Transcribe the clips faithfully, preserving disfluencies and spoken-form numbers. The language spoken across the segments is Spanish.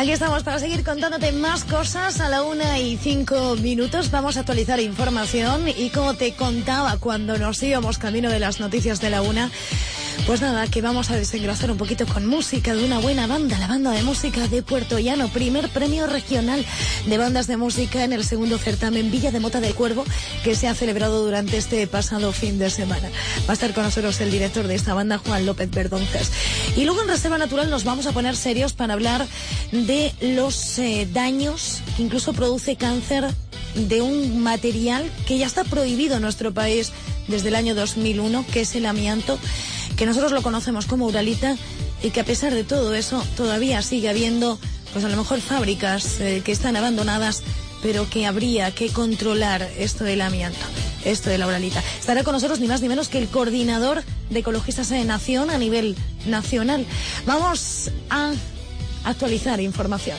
Aquí estamos para seguir contándote más cosas. A la una y cinco minutos vamos a actualizar información, y como te contaba cuando nos íbamos camino de las noticias de la una, pues nada, que vamos a desengrasar un poquito con música de una buena banda, la banda de música de Puerto Llano, primer premio regional de bandas de música en el segundo certamen Villa de Mota del Cuervo, que se ha celebrado durante este pasado fin de semana. Va a estar con nosotros el director de esta banda, Juan López Verdonces. Y luego en Reserva Natural nos vamos a poner serios para hablar de los eh, daños que incluso produce cáncer de un material que ya está prohibido en nuestro país desde el año dos mil uno, que es el amianto, que nosotros lo conocemos como Uralita, y que a pesar de todo eso todavía sigue habiendo, pues a lo mejor fábricas eh, que están abandonadas, pero que habría que controlar esto del amianto, esto de la Uralita. Estará con nosotros ni más ni menos que el coordinador de Ecologistas de Nación a nivel nacional. Vamos a actualizar información.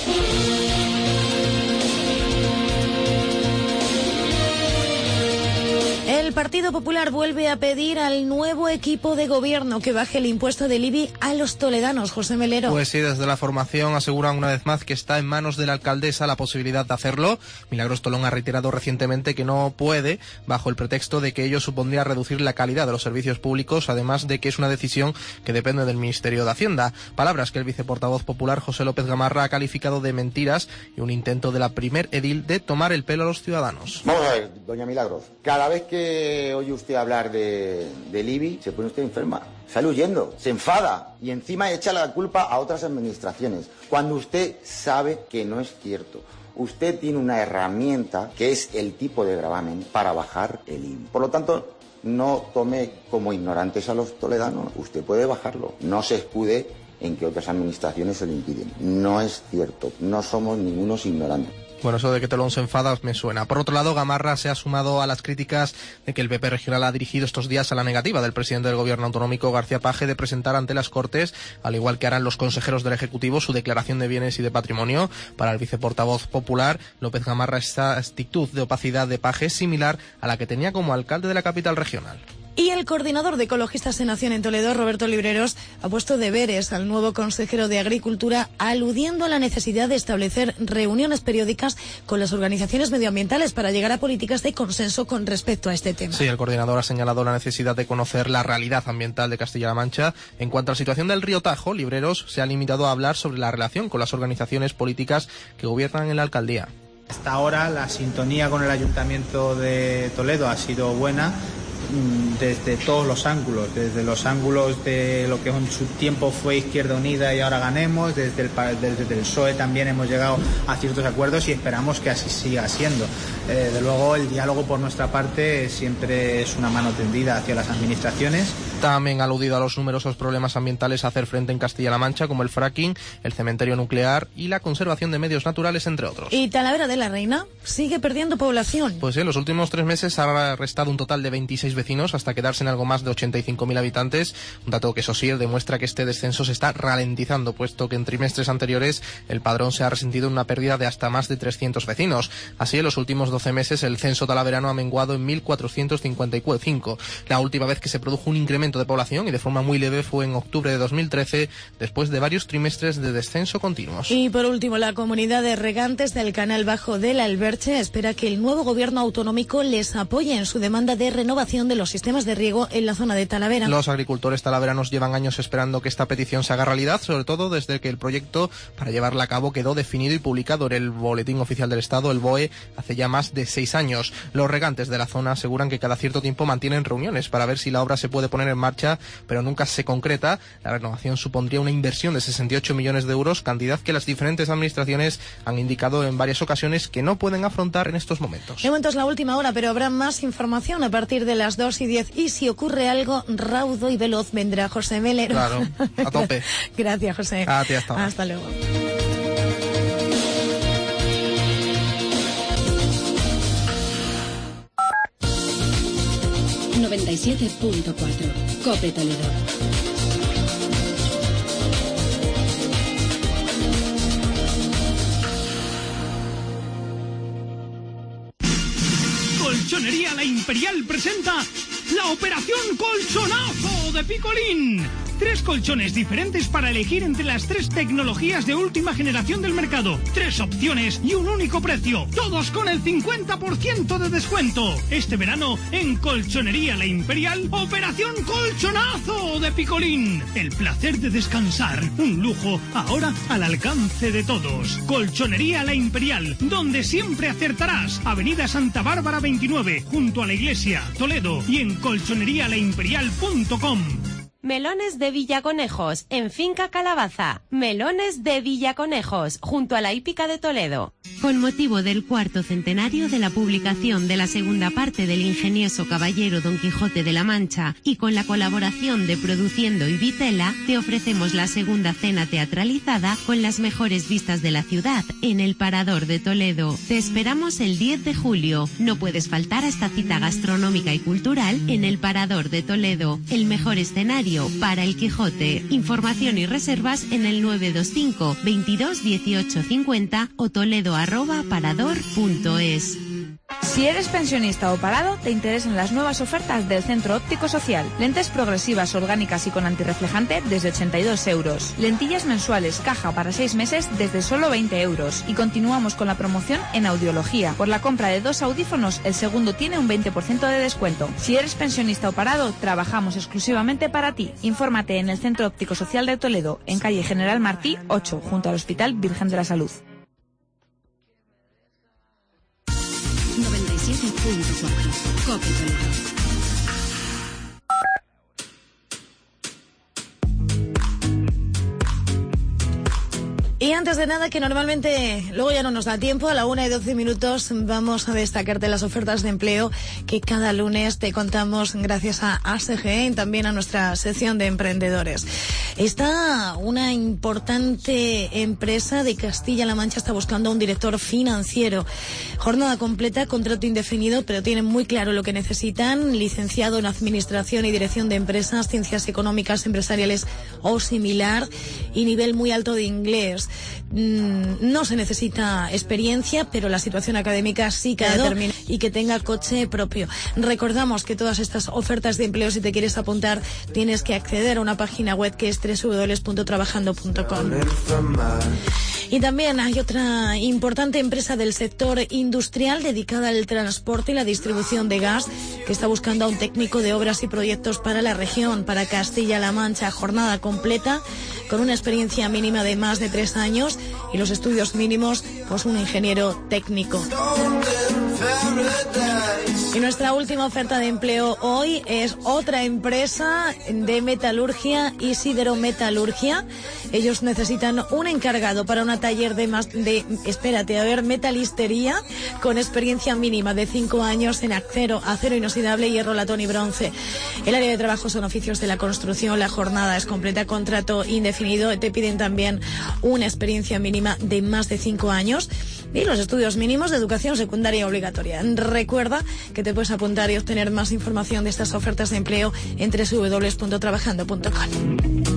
El Partido Popular vuelve a pedir al nuevo equipo de gobierno que baje el impuesto del I B I a los toledanos. José Melero. Pues sí, desde la formación aseguran una vez más que está en manos de la alcaldesa la posibilidad de hacerlo. Milagros Tolón ha reiterado recientemente que no puede, bajo el pretexto de que ello supondría reducir la calidad de los servicios públicos, además de que es una decisión que depende del Ministerio de Hacienda. Palabras que el viceportavoz popular José López Gamarra ha calificado de mentiras y un intento de la primer edil de tomar el pelo a los ciudadanos. Vamos a ver, doña Milagros, cada vez que oye usted hablar de, del I B I, se pone usted enferma, sale huyendo, se enfada y encima echa la culpa a otras administraciones, cuando usted sabe que no es cierto. Usted tiene una herramienta que es el tipo de gravamen para bajar el I B I. Por lo tanto, no tome como ignorantes a los toledanos, usted puede bajarlo, no se escude en que otras administraciones se lo impiden. No es cierto, no somos ningunos ignorantes. Bueno, eso de que Tolón se enfada me suena. Por otro lado, Gamarra se ha sumado a las críticas de que el P P regional ha dirigido estos días a la negativa del presidente del gobierno autonómico, García Paje, de presentar ante las Cortes, al igual que harán los consejeros del Ejecutivo, su declaración de bienes y de patrimonio. Para el viceportavoz popular, López Gamarra, esta actitud de opacidad de Paje es similar a la que tenía como alcalde de la capital regional. Y el coordinador de Ecologistas de Nación en Toledo, Roberto Libreros, ha puesto deberes al nuevo consejero de Agricultura, aludiendo a la necesidad de establecer reuniones periódicas con las organizaciones medioambientales para llegar a políticas de consenso con respecto a este tema. Sí, el coordinador ha señalado la necesidad de conocer la realidad ambiental de Castilla-La Mancha. En cuanto a la situación del río Tajo, Libreros se ha limitado a hablar sobre la relación con las organizaciones políticas que gobiernan en la alcaldía. Hasta ahora la sintonía con el Ayuntamiento de Toledo ha sido buena, desde todos los ángulos, desde los ángulos de lo que en su tiempo fue Izquierda Unida y ahora Ganemos, desde el, desde el P S O E también hemos llegado a ciertos acuerdos y esperamos que así siga siendo. Eh, de luego el diálogo por nuestra parte siempre es una mano tendida hacia las administraciones. También ha aludido a los numerosos problemas ambientales a hacer frente en Castilla-La Mancha, como el fracking, el cementerio nuclear y la conservación de medios naturales, entre otros. ¿Y Talavera de la Reina sigue perdiendo población? Pues sí, en los últimos tres meses ha restado un total de veintiséis vecinos hasta quedarse en algo más de ochenta y cinco mil habitantes, un dato que eso sí demuestra que este descenso se está ralentizando, puesto que en trimestres anteriores el padrón se ha resentido en una pérdida de hasta más de trescientos vecinos. Así, en los últimos doce meses el censo talaverano ha menguado en mil cuatrocientos cincuenta y cinco. La última vez que se produjo un incremento de población, y de forma muy leve, fue en octubre de dos mil trece, después de varios trimestres de descenso continuos. Y por último, la comunidad de regantes del Canal Bajo del Alberche espera que el nuevo gobierno autonómico les apoye en su demanda de renovación de los sistemas de riego en la zona de Talavera. Los agricultores talaveranos llevan años esperando que esta petición se haga realidad, sobre todo desde que el proyecto para llevarla a cabo quedó definido y publicado en el Boletín Oficial del Estado, el B O E, hace ya más de seis años. Los regantes de la zona aseguran que cada cierto tiempo mantienen reuniones para ver si la obra se puede poner en marcha, pero nunca se concreta. La renovación supondría una inversión de sesenta y ocho millones de euros, cantidad que las diferentes administraciones han indicado en varias ocasiones que no pueden afrontar en estos momentos. De momento es la última hora, pero habrá más información a partir de las dos y diez, y si ocurre algo raudo y veloz vendrá José Melero. Claro, a tope. Gracias, José. A ti, hasta ahora. Hasta luego. noventa y siete punto cuatro COPE Toledo. Colchonería La Imperial presenta la Operación Colchonazo de Picolín. Tres colchones diferentes para elegir entre las tres tecnologías de última generación del mercado. Tres opciones y un único precio. Todos con el cincuenta por ciento de descuento. Este verano en Colchonería La Imperial, Operación Colchonazo de Picolín. El placer de descansar. Un lujo ahora al alcance de todos. Colchonería La Imperial, donde siempre acertarás. Avenida Santa Bárbara veintinueve, junto a la iglesia, Toledo, y en colchonería la imperial punto com. Melones de Villaconejos, en Finca Calabaza. Melones de Villaconejos, junto a la hípica de Toledo. Con motivo del cuarto centenario de la publicación de la segunda parte del ingenioso caballero Don Quijote de la Mancha y con la colaboración de Produciendo y Vitela, te ofrecemos la segunda cena teatralizada con las mejores vistas de la ciudad en el Parador de Toledo. Te esperamos el diez de julio. No puedes faltar a esta cita gastronómica y cultural en el Parador de Toledo, el mejor escenario para el Quijote. Información y reservas en el nueve dos cinco, veintidós, dieciocho cincuenta o toledo arroba parador punto es. Si eres pensionista o parado, te interesan las nuevas ofertas del Centro Óptico Social. Lentes progresivas, orgánicas y con antirreflejante desde ochenta y dos euros. Lentillas mensuales, caja para seis meses desde solo veinte euros. Y continuamos con la promoción en audiología. Por la compra de dos audífonos, el segundo tiene un veinte por ciento de descuento. Si eres pensionista o parado, trabajamos exclusivamente para ti. Infórmate en el Centro Óptico Social de Toledo, en calle General Martí ocho, junto al Hospital Virgen de la Salud. noventa y siete punto cuatro. Cope Toledo. Y antes de nada, que normalmente luego ya no nos da tiempo, a la una y doce minutos vamos a destacarte las ofertas de empleo que cada lunes te contamos gracias a A S G y también a nuestra sección de emprendedores. Está una importante empresa de Castilla-La Mancha, está buscando un director financiero. Jornada completa, contrato indefinido, pero tienen muy claro lo que necesitan. Licenciado en Administración y Dirección de Empresas, Ciencias Económicas, Empresariales o similar, y nivel muy alto de inglés. No se necesita experiencia, pero la situación académica sí que determina, y que tenga coche propio. Recordamos que todas estas ofertas de empleo, si te quieres apuntar, tienes que acceder a una página web que es doble u doble u doble u punto trabajando punto com. Y también hay otra importante empresa del sector industrial dedicada al transporte y la distribución de gas que está buscando a un técnico de obras y proyectos para la región, para Castilla-La Mancha. Jornada completa con una experiencia mínima de más de tres años y los estudios mínimos, pues un ingeniero técnico. Y nuestra última oferta de empleo hoy es otra empresa de metalurgia y siderometalurgia. Ellos necesitan un encargado para un taller de más de, espérate, a ver, metalistería con experiencia mínima de cinco años en acero, acero inoxidable, hierro, latón y bronce. El área de trabajo son oficios de la construcción, la jornada es completa, contrato indefinido. Te piden también una experiencia mínima de más de cinco años y los estudios mínimos de educación secundaria obligatoria. Recuerda que te puedes apuntar y obtener más información de estas ofertas de empleo en doble u doble u doble u punto trabajando punto com.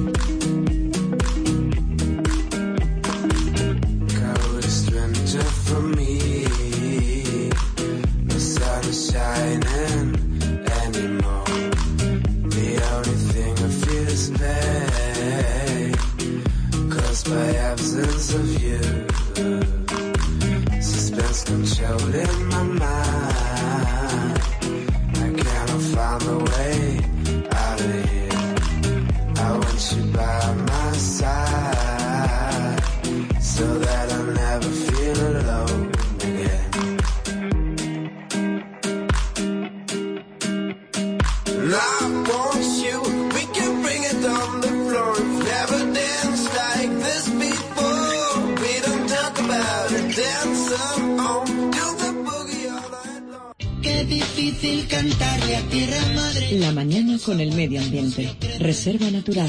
La mañana con el medio ambiente. Reserva Natural.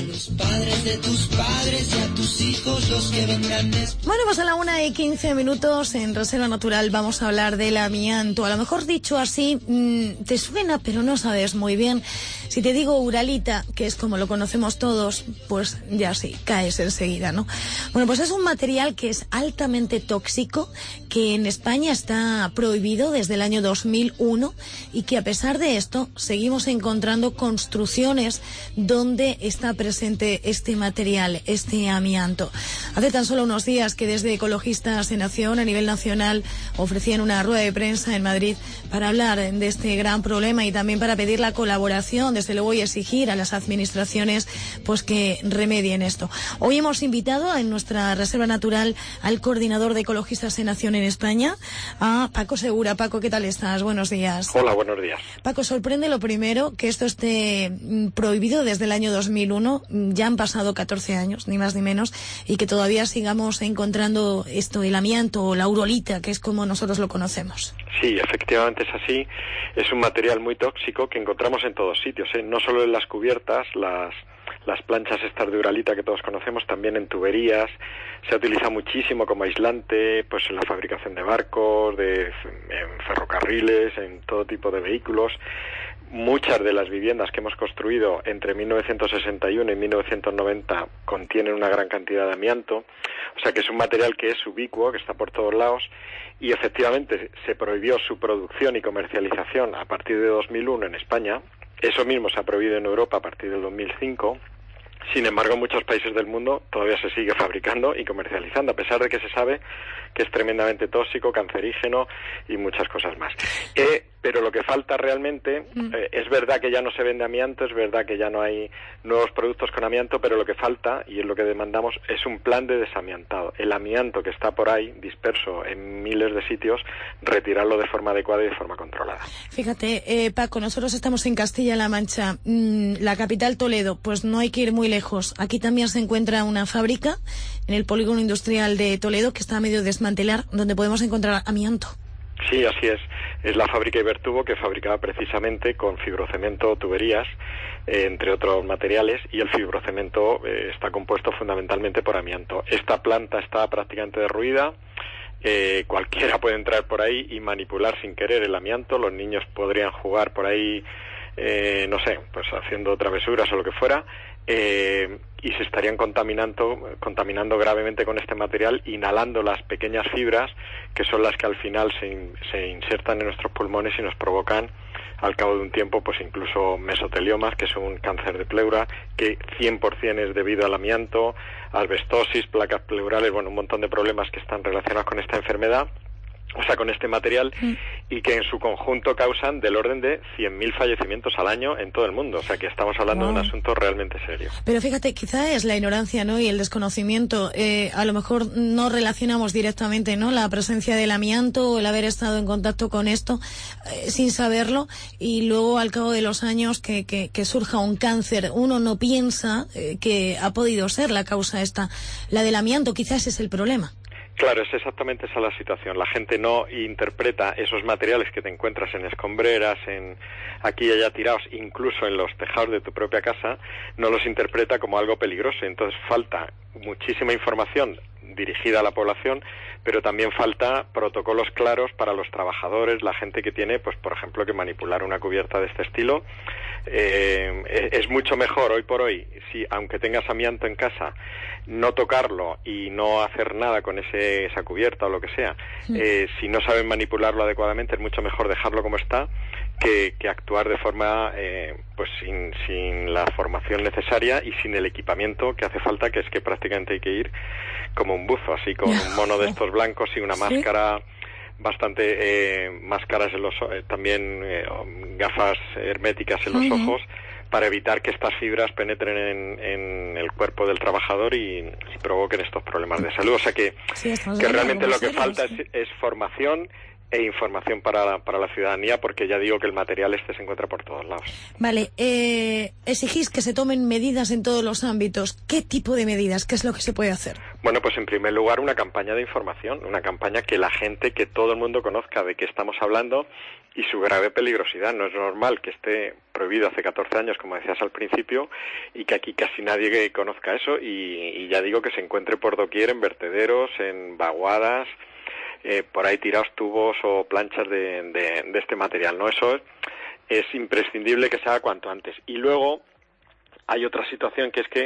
Bueno, pues a la una y quince minutos en Reserva Natural vamos a hablar del amianto. A lo mejor dicho así, mmm, te suena, pero no sabes muy bien. Si te digo uralita, que es como lo conocemos todos, pues ya sí, caes enseguida, ¿no? Bueno, pues es un material que es altamente tóxico, que en España está prohibido desde el año dos mil uno y que a pesar de esto seguimos encontrando construcciones donde está presente este material, este amianto. Hace tan solo unos días que desde Ecologistas en Acción a nivel nacional ofrecían una rueda de prensa en Madrid para hablar de este gran problema y también para pedir la colaboración, desde luego, y exigir a las administraciones pues que remedien esto. Hoy hemos invitado en nuestra reserva natural al coordinador de Ecologistas en Acción en España, a Paco Segura. Paco, ¿qué tal estás? Buenos días. Hola, buenos días. Paco, sorprende lo primero que esto esté prohibido desde el año dos mil uno, ya han pasado catorce años, ni más ni menos, y que todavía sigamos encontrando esto, el amianto o la urolita, que es como nosotros lo conocemos. Sí, efectivamente es así. Es un material muy tóxico que encontramos en todos sitios, ¿eh? No solo en las cubiertas, las las planchas estas de uralita que todos conocemos, también en tuberías. Se utiliza muchísimo como aislante, pues en la fabricación de barcos, de en ferrocarriles, en todo tipo de vehículos. Muchas de las viviendas que hemos construido entre mil novecientos sesenta y uno y mil novecientos noventa contienen una gran cantidad de amianto, o sea que es un material que es ubicuo, que está por todos lados, y efectivamente se prohibió su producción y comercialización a partir de dos mil uno en España. Eso mismo se ha prohibido en Europa a partir del dos mil cinco. Sin embargo, en muchos países del mundo todavía se sigue fabricando y comercializando, a pesar de que se sabe que es tremendamente tóxico, cancerígeno y muchas cosas más. Eh, pero lo que falta realmente, eh, es verdad que ya no se vende amianto, es verdad que ya no hay nuevos productos con amianto, pero lo que falta, y es lo que demandamos, es un plan de desamiantado. El amianto que está por ahí, disperso en miles de sitios, retirarlo de forma adecuada y de forma controlada. Fíjate, eh, Paco, nosotros estamos en Castilla-La Mancha, mm, la capital Toledo, pues no hay que ir muy lejos. Aquí también se encuentra una fábrica en el polígono industrial de Toledo que está a medio de desmantelar, donde podemos encontrar amianto. Sí, así es. Es la fábrica Ibertubo, que fabricaba precisamente con fibrocemento tuberías, eh, entre otros materiales, y el fibrocemento eh, está compuesto fundamentalmente por amianto. Esta planta está prácticamente derruida. Eh, cualquiera puede entrar por ahí y manipular sin querer el amianto. Los niños podrían jugar por ahí, eh, no sé, pues haciendo travesuras o lo que fuera. Eh, y se estarían contaminando contaminando gravemente con este material, inhalando las pequeñas fibras que son las que al final se, in, se insertan en nuestros pulmones y nos provocan al cabo de un tiempo pues incluso mesoteliomas, que es un cáncer de pleura que cien por ciento es debido al amianto, asbestosis, placas pleurales, bueno, un montón de problemas que están relacionados con esta enfermedad, o sea, con este material, mm. y que en su conjunto causan del orden de cien mil fallecimientos al año en todo el mundo. O sea, que estamos hablando wow. de un asunto realmente serio. Pero fíjate, quizá es la ignorancia, ¿no?, y el desconocimiento. Eh, a lo mejor no relacionamos directamente, ¿no?, la presencia del amianto o el haber estado en contacto con esto eh, sin saberlo, y luego al cabo de los años que, que, que surja un cáncer. Uno no piensa eh, que ha podido ser la causa esta, la del amianto. Quizás es el problema. Claro, es exactamente esa la situación. La gente no interpreta esos materiales que te encuentras en escombreras, en aquí y allá tirados, incluso en los tejados de tu propia casa, no los interpreta como algo peligroso. Entonces falta muchísima información dirigida a la población, pero también falta protocolos claros para los trabajadores, la gente que tiene, pues por ejemplo, que manipular una cubierta de este estilo. Eh, es mucho mejor hoy por hoy, si aunque tengas amianto en casa, no tocarlo y no hacer nada con ese esa cubierta o lo que sea. Eh, si no saben manipularlo adecuadamente, es mucho mejor dejarlo como está que, que actuar de forma eh, pues sin, sin la formación necesaria y sin el equipamiento que hace falta, que es que prácticamente hay que ir como un buzo, así con un mono de estos blancos y una máscara. ¿Sí? Bastante eh, máscaras en los eh, también eh, gafas herméticas en los uh-huh. ojos, para evitar que estas fibras penetren en, en el cuerpo del trabajador y, y provoquen estos problemas de salud. O sea que, sí, que realmente lo que falta es, es formación e información para la, para la ciudadanía, porque ya digo que el material este se encuentra por todos lados. Vale, eh, exigís que se tomen medidas en todos los ámbitos. ¿Qué tipo de medidas? ¿Qué es lo que se puede hacer? Bueno, pues en primer lugar una campaña de información, una campaña que la gente, que todo el mundo conozca de qué estamos hablando y su grave peligrosidad. No es normal que esté prohibido hace catorce años, como decías al principio, y que aquí casi nadie conozca eso, y, y ya digo que se encuentre por doquier, en vertederos, en vaguadas, Eh, por ahí tirados tubos o planchas de, de, de este material, ¿no? Eso es, es imprescindible que se haga cuanto antes. Y luego hay otra situación, que es que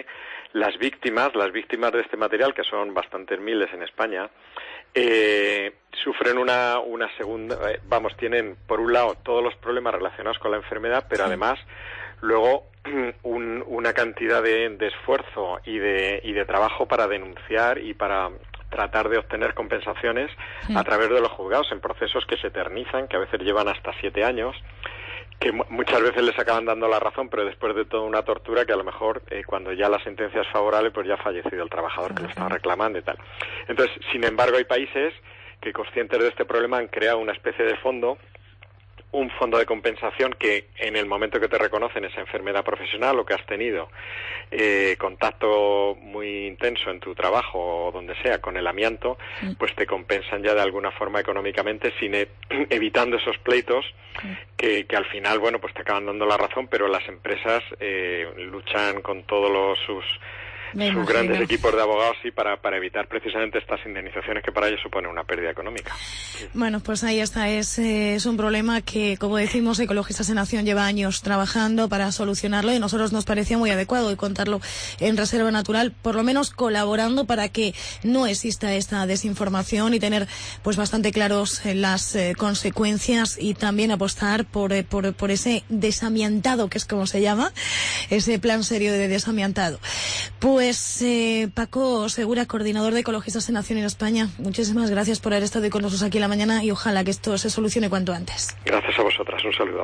las víctimas, las víctimas de este material, que son bastantes miles en España, eh, sufren una, una segunda, eh, vamos, tienen por un lado todos los problemas relacionados con la enfermedad, pero además luego un, una cantidad de, de esfuerzo y de, y de trabajo para denunciar y para tratar de obtener compensaciones sí. a través de los juzgados en procesos que se eternizan, que a veces llevan hasta siete años, que muchas veces les acaban dando la razón, pero después de toda una tortura que a lo mejor eh, cuando ya la sentencia es favorable, pues ya ha fallecido el trabajador que lo estaba reclamando y tal. Entonces, sin embargo, hay países que, conscientes de este problema, han creado una especie de fondo, un fondo de compensación que en el momento que te reconocen esa enfermedad profesional o que has tenido eh, contacto muy intenso en tu trabajo o donde sea con el amianto, sí. pues te compensan ya de alguna forma económicamente, sin e- evitando esos pleitos sí. que, que al final, bueno, pues te acaban dando la razón, pero las empresas eh, luchan con todos los, sus sus grandes equipos de abogados sí para, para evitar precisamente estas indemnizaciones que para ellos suponen una pérdida económica. Bueno, pues ahí está, es, es un problema que, como decimos, Ecologistas en Acción lleva años trabajando para solucionarlo y a nosotros nos parecía muy adecuado contarlo en Reserva Natural, por lo menos colaborando para que no exista esta desinformación y tener pues bastante claros eh, las eh, consecuencias y también apostar por, eh, por, por ese desamiantado, que es como se llama, ese plan serio de desamiantado. Pues Pues eh, Paco Segura, coordinador de Ecologistas en Acción en España, muchísimas gracias por haber estado con nosotros aquí en la mañana y ojalá que esto se solucione cuanto antes. Gracias a vosotras, un saludo.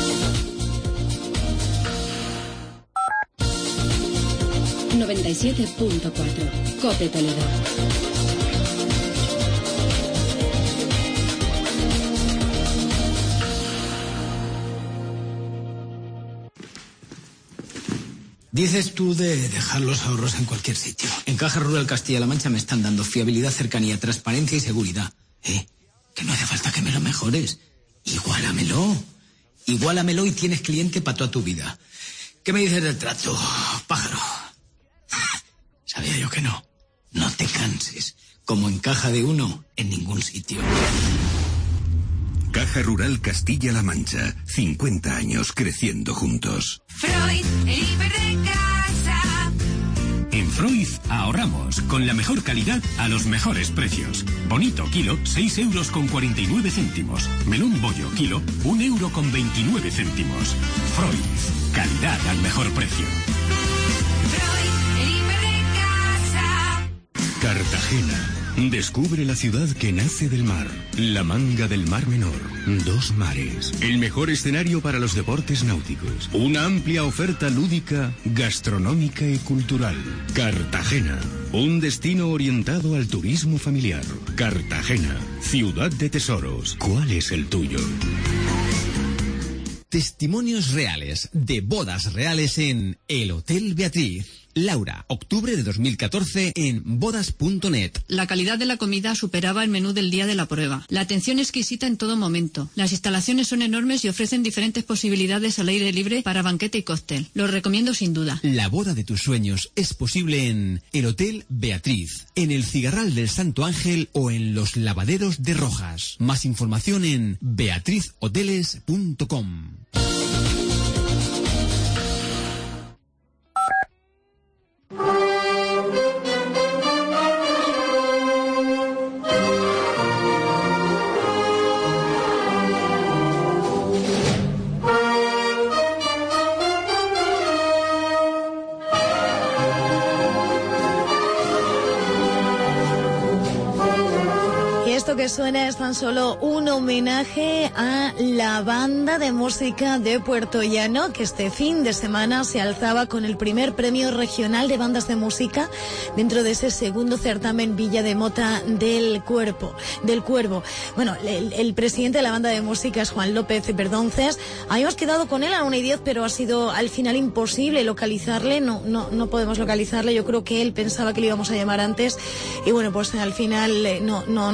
noventa y siete punto cuatro COPE Toledo. Dices tú de dejar los ahorros en cualquier sitio. En Caja Rural Castilla-La Mancha me están dando fiabilidad, cercanía, transparencia y seguridad. ¿Eh? Que no hace falta que me lo mejores. Igualamelo. Igualamelo y tienes cliente para toda tu vida. ¿Qué me dices del trato, pájaro? Sabía yo que no. No te canses. Como en Caja de Uno, en ningún sitio. Caja Rural Castilla-La Mancha. cincuenta años creciendo juntos. Freud, el hiper de casa. En Freud ahorramos con la mejor calidad a los mejores precios. Bonito kilo, seis euros con cuarenta y nueve céntimos. Melón bollo kilo, un euro con veintinueve céntimos. Freud, calidad al mejor precio. Freud, el hiper de casa. Cartagena. Descubre la ciudad que nace del mar, la Manga del Mar Menor, dos mares, el mejor escenario para los deportes náuticos, una amplia oferta lúdica, gastronómica y cultural. Cartagena, un destino orientado al turismo familiar. Cartagena, ciudad de tesoros. ¿Cuál es el tuyo? Testimonios reales de bodas reales en el Hotel Beatriz. Laura, octubre de dos mil catorce en bodas punto net. La calidad de la comida superaba el menú del día de la prueba. La atención exquisita en todo momento. Las instalaciones son enormes y ofrecen diferentes posibilidades al aire libre para banquete y cóctel. Lo recomiendo sin duda. La boda de tus sueños es posible en el Hotel Beatriz, en el Cigarral del Santo Ángel o en los Lavaderos de Rojas. Más información en beatriz hoteles punto com. Esto que suena es tan solo un homenaje a la banda de música de Puerto Llano, que este fin de semana se alzaba con el primer premio regional de bandas de música dentro de ese segundo certamen Villa de Mota del Cuerpo, del Cuervo. Bueno, el, el presidente de la banda de música es Juan López Perdonces. Habíamos quedado con él a la una y diez, pero ha sido al final imposible localizarle. No, no, no podemos localizarle. Yo creo que él pensaba que le íbamos a llamar antes y bueno, pues al final no, no, no ha podido ser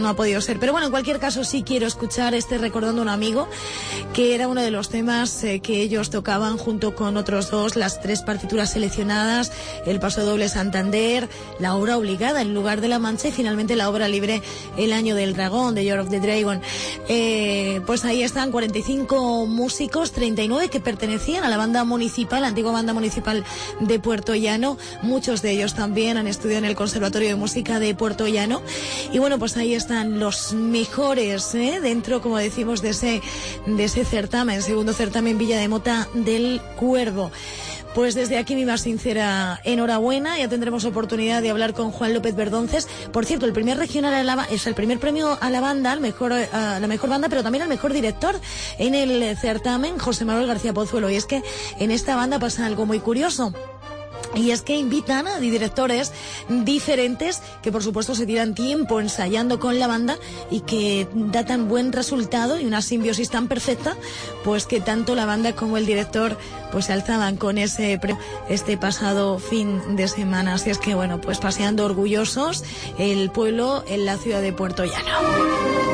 ser. Pero bueno, en cualquier caso sí quiero escuchar este Recordando a un amigo, que era uno de los temas eh, que ellos tocaban junto con otros dos, las tres partituras seleccionadas, el Paso Doble Santander, la obra obligada, El lugar de la Mancha, y finalmente la obra libre, El año del dragón, The Year of the Dragon. Eh, pues ahí están cuarenta y cinco músicos, treinta y nueve que pertenecían a la banda municipal, la antigua banda municipal de Puerto Llano. Muchos de ellos también han estudiado en el Conservatorio de Música de Puerto Llano. Y bueno, pues ahí están los mejores, ¿eh? dentro, como decimos, de ese, de ese certamen, segundo certamen Villa de Mota del Cuervo. Pues desde aquí mi más sincera enhorabuena. Ya tendremos oportunidad de hablar con Juan López Verdonces. Por cierto, el primer regional a la, es el primer premio a la banda, al mejor, a la mejor banda, pero también al mejor director en el certamen, José Manuel García Pozuelo. Y es que en esta banda pasa algo muy curioso. Y es que invitan a directores diferentes que por supuesto se tiran tiempo ensayando con la banda y que da tan buen resultado y una simbiosis tan perfecta, pues que tanto la banda como el director pues se alzaban con ese premio este pasado fin de semana. Así es que bueno, pues paseando orgullosos el pueblo en la ciudad de Puerto Llano.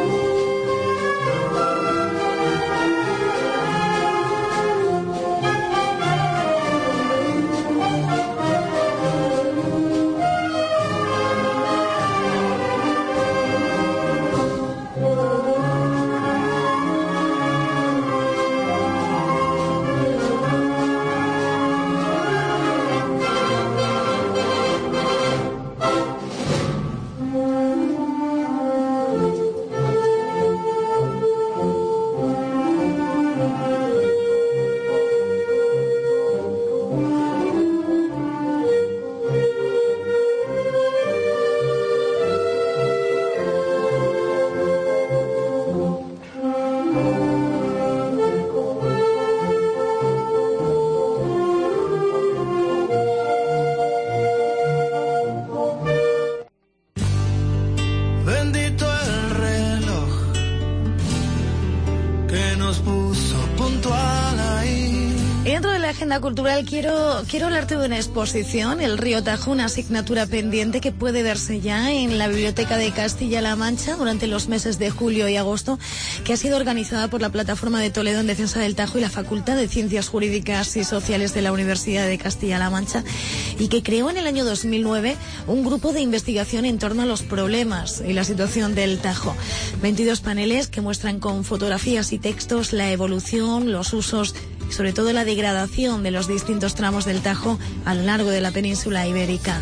Cultural, quiero quiero hablarte de una exposición, El Río Tajo, una asignatura pendiente que puede verse ya en la Biblioteca de Castilla-La Mancha durante los meses de julio y agosto, que ha sido organizada por la Plataforma de Toledo en Defensa del Tajo y la Facultad de Ciencias Jurídicas y Sociales de la Universidad de Castilla-La Mancha, y que creó en el año dos mil nueve un grupo de investigación en torno a los problemas y la situación del Tajo. veintidós paneles que muestran con fotografías y textos la evolución, los usos y sobre todo la degradación de los distintos tramos del Tajo a lo largo de la península ibérica.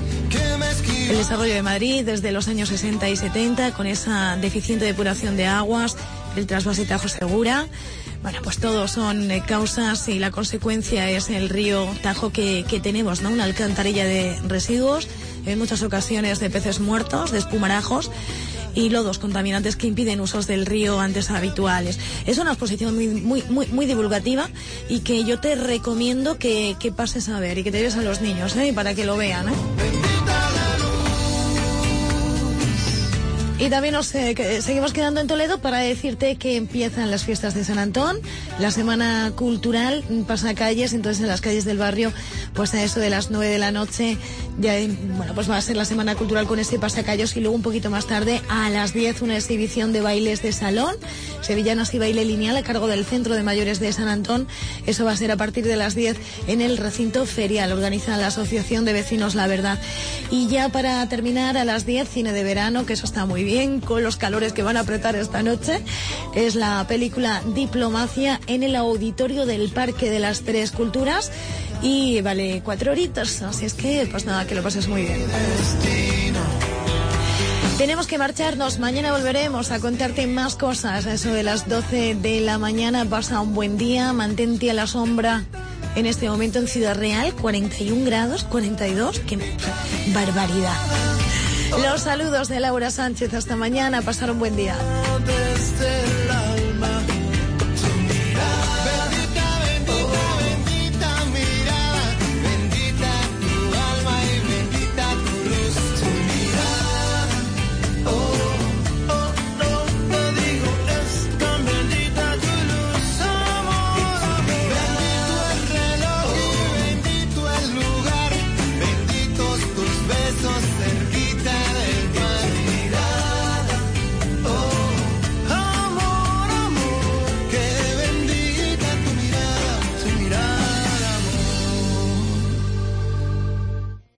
El desarrollo de Madrid desde los años sesenta y setenta, con esa deficiente depuración de aguas, el trasvase Tajo Segura. Bueno, pues todos son eh, causas y la consecuencia es el río Tajo que, que tenemos, ¿no? Una alcantarilla de residuos, en muchas ocasiones de peces muertos, de espumarajos y lodos contaminantes que impiden usos del río antes habituales. Es una exposición muy muy muy, muy divulgativa y que yo te recomiendo que, que pases a ver y que te lleves a los niños, ¿eh? Para que lo vean, ¿eh? Y también nos eh, que seguimos quedando en Toledo para decirte que empiezan las fiestas de San Antón, la semana cultural, pasacalles, entonces en las calles del barrio, pues a eso de las nueve de la noche, ya, bueno, pues va a ser la semana cultural con este pasacallos, y luego un poquito más tarde a las diez una exhibición de bailes de salón, sevillanas y baile lineal a cargo del Centro de Mayores de San Antón. Eso va a ser a partir de las diez en el recinto ferial, organiza la Asociación de Vecinos La Verdad. Y ya para terminar, a las diez, cine de verano, que eso está muy bien. Bien, con los calores que van a apretar esta noche, es la película Diplomacia en el auditorio del Parque de las Tres Culturas y vale cuatro horitas, así es que pues nada, que lo pases muy bien. Tenemos que marcharnos, mañana volveremos a contarte más cosas, a eso de las doce de la mañana. Pasa un buen día, mantente a la sombra. En este momento en Ciudad Real, cuarenta y un grados, cuarenta y dos, qué barbaridad. Los saludos de Laura Sánchez, hasta mañana, pasar un buen día.